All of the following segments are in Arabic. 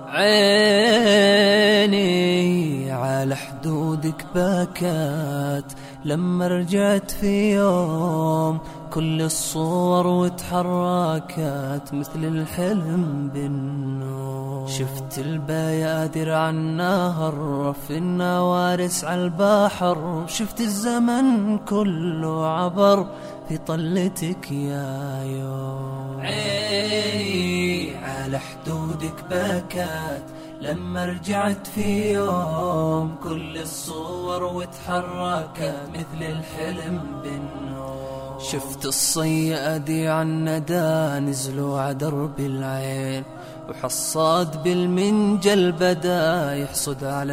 عيني على حدودك بكت لما رجعت في يوم، كل الصور وتحركت مثل الحلم بالنوم. شفت البيادر على النهر في النوارس على البحر، شفت الزمن كله عبر في طلتك يا يوم. عيني على حدودك بكت لما رجعت في يوم، كل الصور وتحركت مثل الحلم بالنوم. شفت الصيادي عالندى نزلوا عدرب العين، وحصاد بالمنجل بدا يحصد على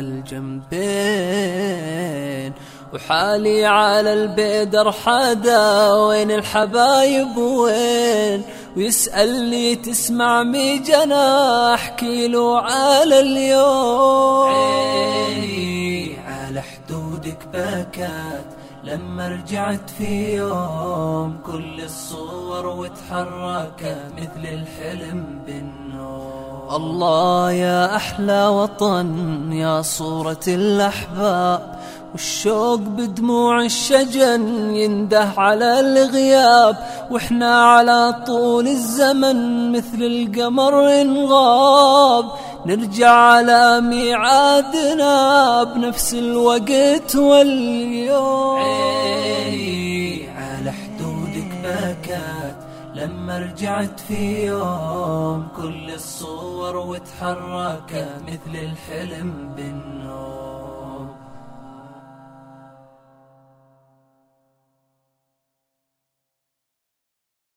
الجنبين، وحالي على البيدر حدا وين الحبايب وين، ويسألني تسمع مي جنا احكي له على اليوم. عيني على حدودك بكت لما رجعت في يوم، كل الصور وتحركت مثل الحلم بالنوم. الله يا أحلى وطن يا صورة الأحباب، والشوق بدموع الشجن ينده على الغياب، واحنا على طول الزمن مثل القمر انغاب، نرجع على ميعادنا بنفس الوقت واليوم. عيني على حدودك بكت لما رجعت في يوم، كل الصور وتحركت مثل الحلم بالنوم.